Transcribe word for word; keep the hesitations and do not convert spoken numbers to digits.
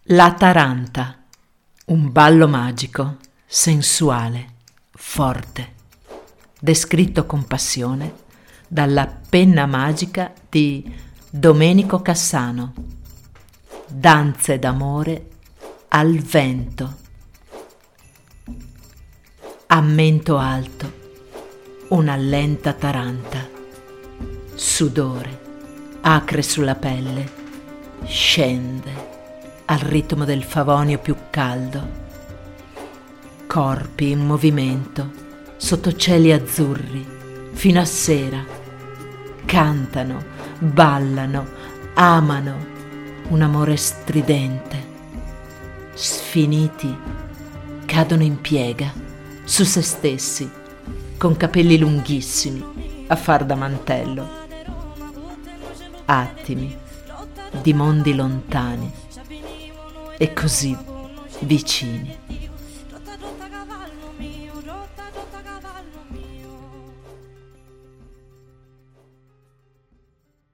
La taranta, un ballo magico, sensuale, forte, descritto con passione dalla penna magica di Domenico Cassano. Danze d'amore al vento. A mento alto, una lenta taranta, sudore, acre sulla pelle, scende al ritmo del favonio più caldo. Corpi in movimento, sotto cieli azzurri, fino a sera. Cantano, ballano, amano, un amore stridente. Sfiniti, cadono in piega, su se stessi, con capelli lunghissimi, a far da mantello. Attimi di mondi lontani e così vicini.